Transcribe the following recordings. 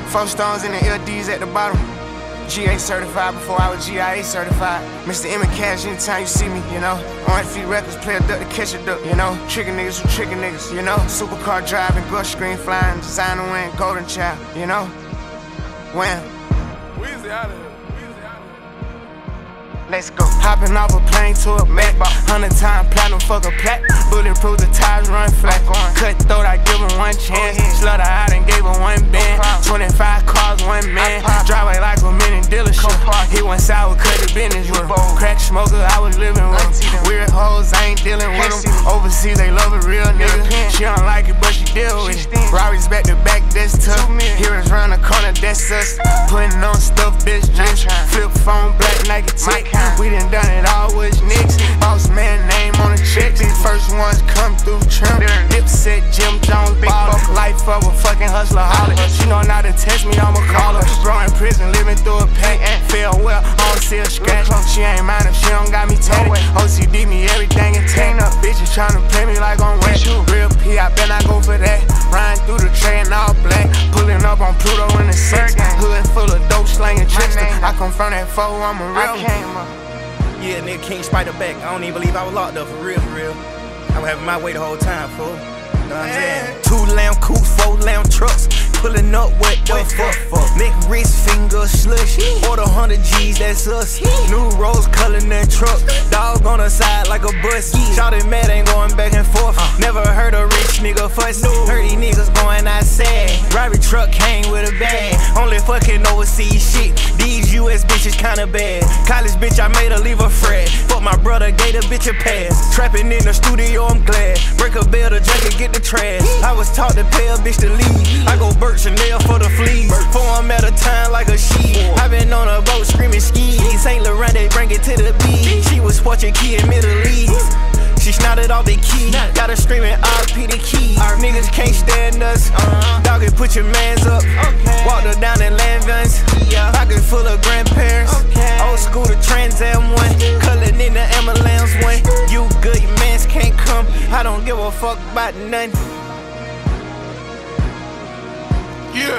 4 stones in the LDs at the bottom. GA certified before I was GIA certified. Mr. M and Cash anytime you see me, you know. Orange Feet Records, play a duck to catch a duck, you know. Trigger niggas who trigger niggas, you know. Supercar driving, brush screen flying, designer win, golden child, you know. When? Weezy out of here. Let's go. Hopping off a plane to a Mac. 100-time platinum, fuck a plat. Bulletproof, the tires run flat. Cut throat, I give him one chance. Slaughter out and gave him one band. 25 cars, one man. Driveway like a mini dealership. He went sour, cut the business with him. Crack smoker, I was living with him. Weird hoes, I ain't dealing with them. Overseas, they love a real nigga. She don't like it, but she deal with it. Rari's back to back, that's tough. Heroes round the corner, that's us. Putting on stuff, bitch, just flip phone, black Nike tick. We done it all with niggas. Boss man name on the check. These first ones come through trim. Dipset, Jim Jones, ball. Life of a fucking hustler, holler. She know not to text me, I'ma call her. Bro in prison, living through a pain. Feel well, I don't see a scratch. She ain't mine if she don't got me tatted. OCD me everything and tank up. Bitches tryna play me like I'm wet. Real P, I bet I go for that. Riding through the tray in all black. Pulling up on Pluto in the 6. Hood full of dope slanging trickster. I come from that foe, I'm a real one. Yeah, nigga, King Spider back. I don't even believe I was locked up, for real, for real. I was having my way the whole time, fool. You know what I'm saying? 2 lamb coops, 4 lamb trucks. Pulling up, what the fuck? Neck, wrist, finger, slush. Order 100 G's, that's us. New rose color in that truck. Dog on the side like a bus. Shawty mad, ain't going back and forth. Never heard a rich nigga fuss. Heard these niggas going outside. Robbery truck came with a bag. Only fucking overseas shit. These US bitches kinda bad. College bitch, I made her leave a frat. Fuck my brother, gave the bitch a pass. Trapping in the studio, I'm glad. Break a bell to drink and get the trash. I was taught to pay a bitch to leave. I go Burt Chanel for the fleas. 4 'em at a time like a sheep. I been on a boat screaming skis. Saint Laurent, they bring it to the beach. She was watching key in Middle East. She snotted off the key. Got her screaming RP the key. Our niggas can't stand us. Doggy, put your mans up. Walked her down in Landvans. Pocket full of grandparents. Old school to Trans Am 1. Cullin' in the ambulance one. You good, your mans can't come. I don't give a fuck about nothing. Yeah.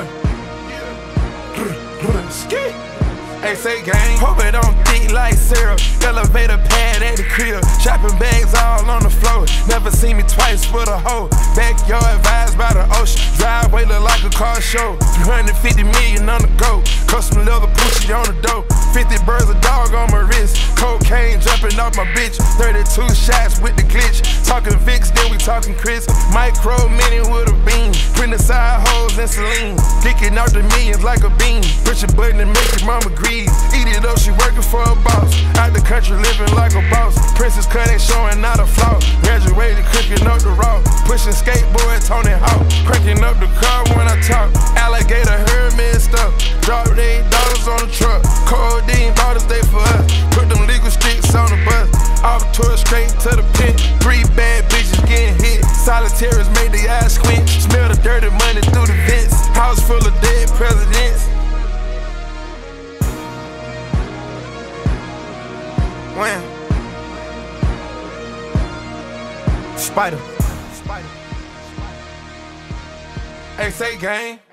Ski. Hey, say gang, hope it don't thick like syrup. Elevator pad at the crib, shopping bags all on the floor. Never seen me twice for the hoe. Backyard vibes by the ocean. Driveway look like a car show. 350 million on the go. Custom leather Pucci on the dough. 50 birds, a dog on my wrist. Cocaine jumping off my bitch. 32 shots with the glitch. Talking Vicks, then we talking Chris. Micro mini with a beam. Print the side holes and Celine. Kicking out the millions like a beam. Push a button and make your mama grease. Eat it up, she working for a boss. Out the country living like a boss. Princess cut ain't showing not a flaw. Graduated cooking up the raw. Pushing skateboard, Tony Hawk. Cranking up the car when I talk. Alligator Hermes stuff. Dropped $8 on the truck. Codeine bottles, they for us. Put them legal sticks on the bus. Off tour straight to the pit. 3 bad bitches getting hit. Solitaires made the eyes squint. Smell the dirty money through the vents. House full of dead presidents. When? Spider. Hey, say gang.